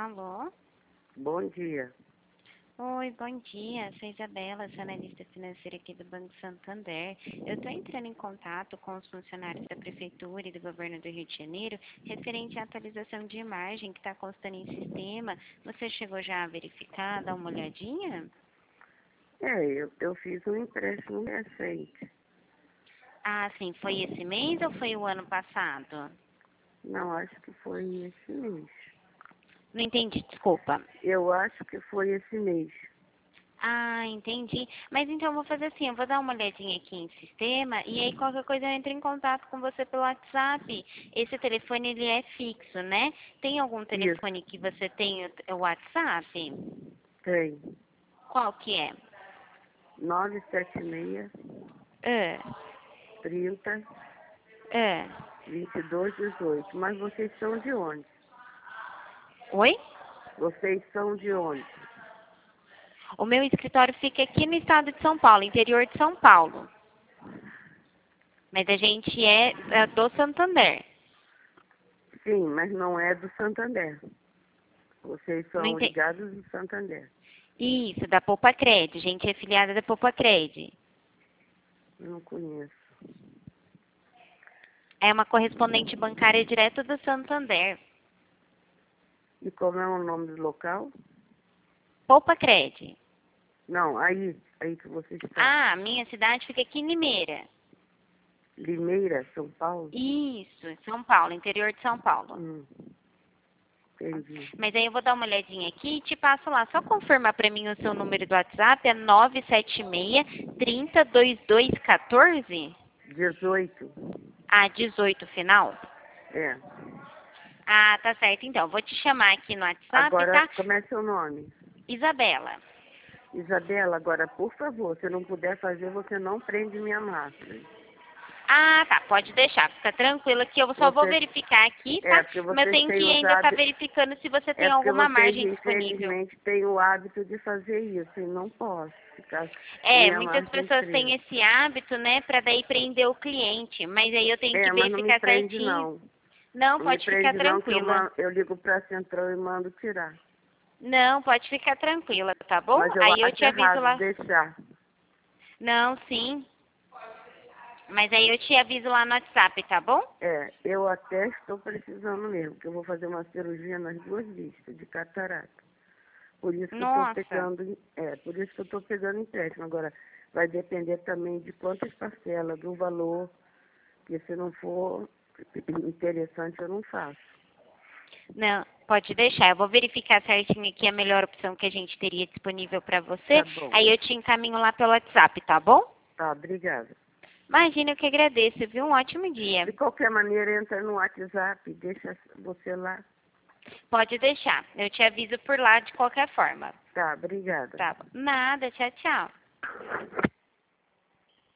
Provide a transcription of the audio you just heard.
Alô? Bom dia. Oi, bom dia. Sou Isabela, sou analista financeira aqui do Banco Santander. Eu estou entrando em contato com os funcionários da Prefeitura e do Governo do Rio de Janeiro referente à atualização de imagem que está constando em sistema. Você chegou já a verificar, dar uma olhadinha? Eu fiz um empréstimo recente. Ah, sim. Foi esse mês ou foi o ano passado? Não, acho que foi esse mês. Não entendi, desculpa. Eu acho que foi esse mês. Ah, entendi. Mas então eu vou fazer assim, eu vou dar uma olhadinha aqui em sistema e aí qualquer coisa eu entro em contato com você pelo WhatsApp. Esse telefone ele é fixo, né? Tem algum Isso, telefone que você tem o WhatsApp? tem. Qual que é? 976 Ah, 30 ah. 22 18. Mas vocês são de onde? Oi? Vocês são de onde? O meu escritório fica aqui no estado de São Paulo, interior de São Paulo. Mas a gente é do Santander. Sim, mas não é do Santander. Vocês Não são entendi. ligados do Santander. Isso, da Poupa-Cred. A gente é filiada da Poupa-Cred. Não conheço. É uma correspondente bancária direto do Santander. E como é o nome do local? Poupa-Cred. Não, aí que você está. Ah, minha cidade fica aqui em Limeira. Limeira, São Paulo? Isso, em São Paulo, interior de São Paulo. Entendi. Mas aí eu vou dar uma olhadinha aqui e te passo lá. Só confirmar pra mim o seu número do WhatsApp, é 976 30 2214? 18. Ah, 18 final? É. Ah, tá certo. Então, vou te chamar aqui no WhatsApp, Agora, tá? como é seu nome? Isabela. Isabela, agora, por favor, se não puder fazer, você não prende minha máscara. Ah, tá, pode deixar, fica tranquila que eu só vou Você, verificar aqui, tá? porque Mas eu vocês tenho têm que ainda estar usado, verificando se você é tem porque alguma vocês, margem disponível. infelizmente, têm o hábito de fazer isso, e não posso ficar com É, minha muitas margem pessoas têm presa. esse hábito, né, pra daí prender o cliente, mas aí eu tenho que Mas não me verificar prende, certinho. não. Não, Não me pode ficar prende, não, que tranquila. eu ligo para a central e mando tirar. Não, pode ficar tranquila, tá bom? Mas eu Aí eu acho te aviso errado lá. deixar. Não, sim. Mas aí eu te aviso lá no WhatsApp, tá bom? Eu até estou precisando mesmo, porque eu vou fazer uma cirurgia nas duas vistas, de catarata. Por isso que eu estou Nossa. por isso que eu estou pegando empréstimo. Agora, vai depender também de quantas parcelas, do valor, que se não for interessante, eu não faço. Não, pode deixar. Eu vou verificar certinho aqui a melhor opção que a gente teria disponível para você. Tá bom. Aí eu te encaminho lá pelo WhatsApp, tá bom? Tá, obrigada. Imagina, eu que agradeço, viu? Um ótimo dia. De qualquer maneira, entra no WhatsApp, deixa você lá. Pode deixar. Eu te aviso por lá de qualquer forma. Tá, obrigada. Tá bom. Nada, tchau, tchau.